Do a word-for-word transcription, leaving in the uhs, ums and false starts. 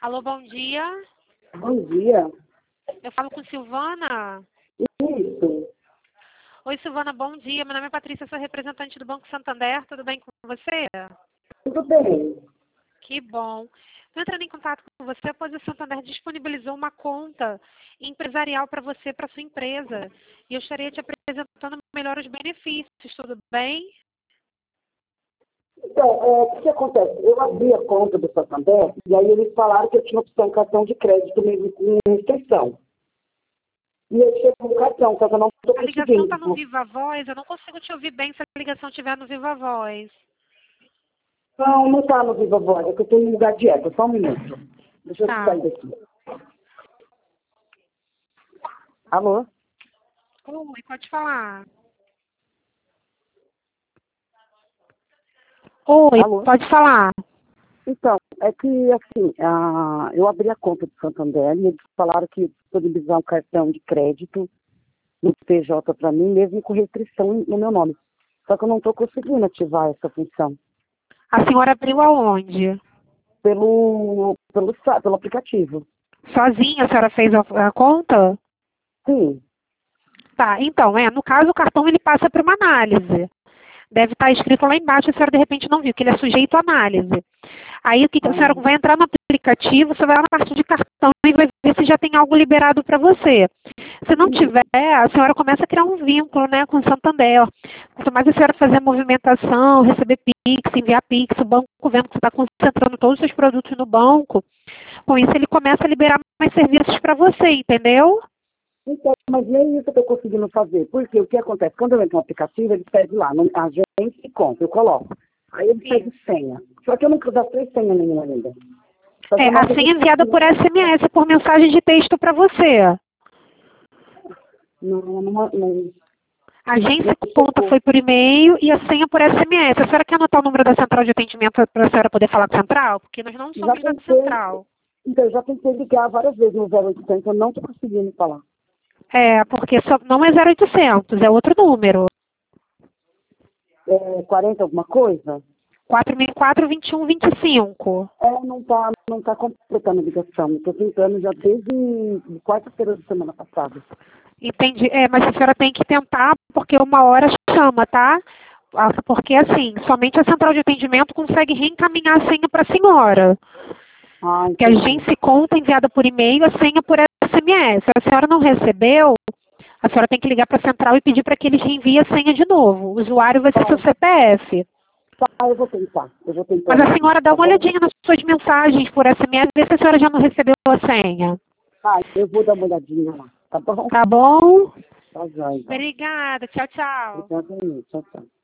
Alô, bom dia. Bom dia. Eu falo com Silvana. Isso. Oi, Silvana, bom dia. Meu nome é Patrícia, sou representante do Banco Santander. Tudo bem com você? Tudo bem. Que bom. Estou entrando em contato com você, pois o Santander disponibilizou uma conta empresarial para você, para sua empresa. E eu estaria te apresentando melhor os benefícios, tudo bem? Então, é, o que acontece? Eu abri a conta do Santander e aí eles falaram que eu tinha opção cartão de crédito mesmo com extensão. E eu chego no cartão, só que eu não estou A ligação conseguindo. está no Viva Voz, eu não consigo te ouvir bem se a ligação estiver no Viva Voz. Não, não está no Viva Voz, é que eu estou em lugar de eco. Só um minuto. Deixa eu Tá. sair daqui. Alô? Oi, pode falar. Oi, Alô? pode falar. Então, é que, assim, ah, eu abri a conta do Santander e eles falaram que disponibilizar um cartão de crédito no P J para mim, mesmo com restrição no meu nome. Só que eu não estou conseguindo ativar essa função. A senhora abriu aonde? Pelo, pelo, sa- pelo aplicativo. Sozinha a senhora fez a, a conta? Sim. Tá, então, é, no caso o cartão ele passa para uma análise. Deve estar escrito lá embaixo, a senhora de repente não viu, que ele é sujeito à análise. Aí o que, que a senhora Ah, vai entrar no aplicativo, você vai lá na parte de cartão e vai ver se já tem algo liberado para você. Se não tiver, a senhora começa a criar um vínculo, né, com o Santander. Quanto mais a senhora fazer a movimentação, receber Pix, enviar Pix, o banco vendo que você está concentrando todos os seus produtos no banco, com isso ele começa a liberar mais serviços para você, entendeu? então, mas nem isso eu estou conseguindo fazer. Porque o que acontece? Quando eu entro no aplicativo, ele pede lá, no- a gente e conta, eu coloco. Aí ele pede senha. Só que eu não cadastrei senha nenhuma ainda. Só que É, eu não a tô senha enviada conseguindo. por S M S, por mensagem de texto para você. Não, não, não, não, A agência não conta chegou. foi por e-mail e a senha por S M S. A senhora quer anotar o número da central de atendimento para a senhora poder falar com a central? Porque nós não Já somos da tentei, central. então, eu já tentei ligar várias vezes no zero oitocentos, eu não estou conseguindo falar. É, porque só, não é zero oitocentos, é outro número. É quarenta alguma coisa? quatro mil e quatro, vinte e um, vinte e cinco. É, não está não tá completando a ligação. Estou tentando já desde quarta-feira da semana passada. Entendi. É, mas a senhora tem que tentar, porque uma hora chama, tá? Ah, porque, assim, somente a central de atendimento consegue reencaminhar a senha para a senhora. Ah, Que a entendi. agência conta enviada por e-mail, a senha por S M S. Se a senhora não recebeu, a senhora tem que ligar para a central e pedir para que eles reenviem a senha de novo. O usuário vai ser Tá, seu C P F. tá, eu vou tentar. Eu vou Mas tentando a aqui, senhora dá tá uma bom? olhadinha nas suas mensagens por S M S, vê se a senhora já não recebeu a senha. Tá, eu vou dar uma olhadinha lá, tá bom? Tá bom? Tá, já, então. Obrigada. Tchau, tchau. Obrigada aí. Tchau, tchau.